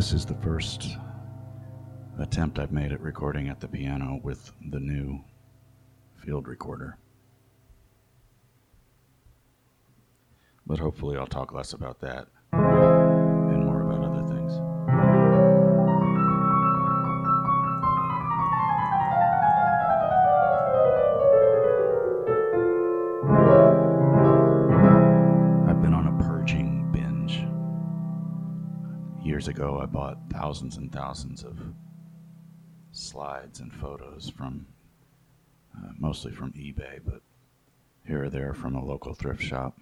This is the first attempt I've made at recording at the piano with the new field recorder. But hopefully I'll talk less about that and more about other things. I've been on a purging binge. Years ago, I bought thousands and thousands of slides and photos from, mostly from eBay, but here or there from a local thrift shop.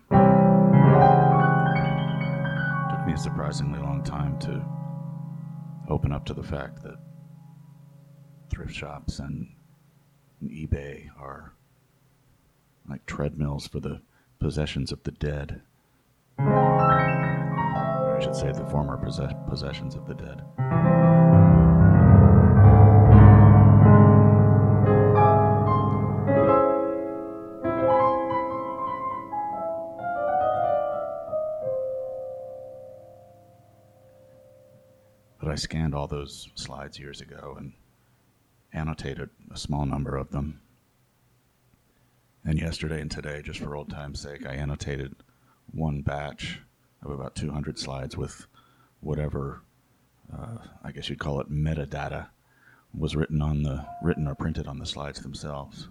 It took me a surprisingly long time to open up to the fact that thrift shops and eBay are like treadmills for the possessions of the dead. I should say the former possessions of the dead. But I scanned all those slides years ago and annotated a small number of them. And yesterday and today, just for old time's sake, I annotated one batch of about 200 slides with whatever, I guess you'd call it metadata, was written or printed on the slides themselves.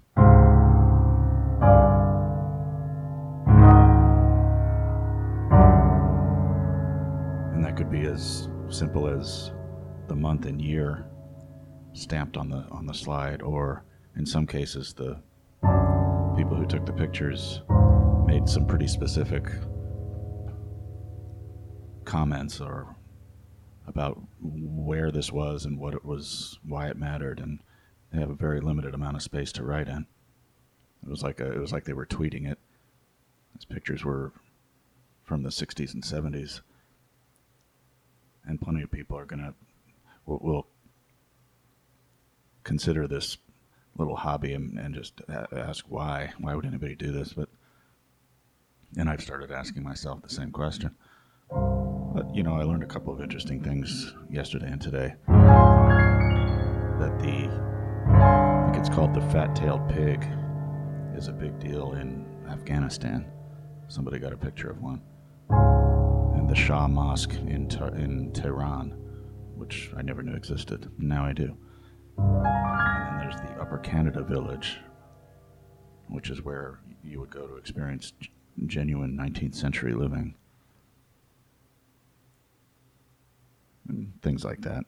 And that could be as simple as the month and year stamped on the slide, or in some cases the people who took the pictures made some pretty specific comments or about where this was and what it was, why it mattered, and they have a very limited amount of space to write in. It was like they were tweeting it. These pictures were from the 60s and 70s, and plenty of people will consider this little hobby and just ask why would anybody do this? And I've started asking myself the same question. But, I learned a couple of interesting things yesterday and today. That I think it's called the fat-tailed pig, is a big deal in Afghanistan. Somebody got a picture of one. And the Shah Mosque in Tehran, which I never knew existed. Now I do. And then there's the Upper Canada Village, which is where you would go to experience genuine 19th century living. And things like that.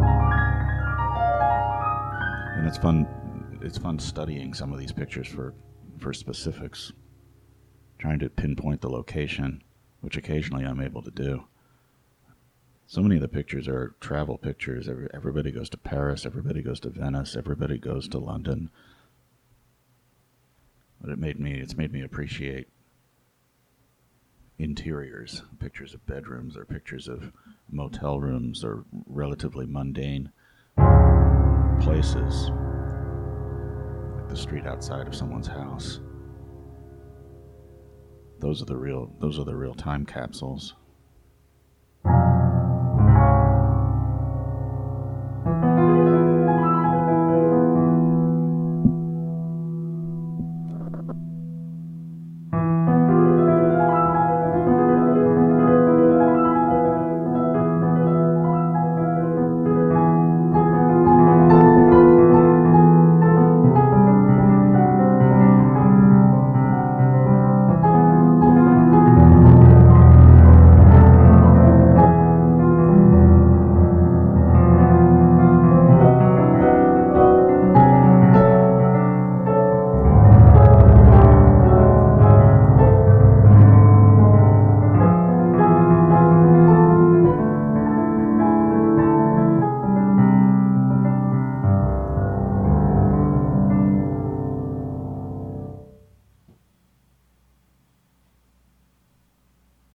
And it's fun studying some of these pictures for specifics, trying to pinpoint the location, which occasionally I'm able to do. So many of the pictures are travel pictures. Everybody goes to Paris, everybody goes to Venice, everybody goes to London. But it's made me appreciate interiors, pictures of bedrooms or pictures of motel rooms or relatively mundane places, like the street outside of someone's house. Those are the real time capsules.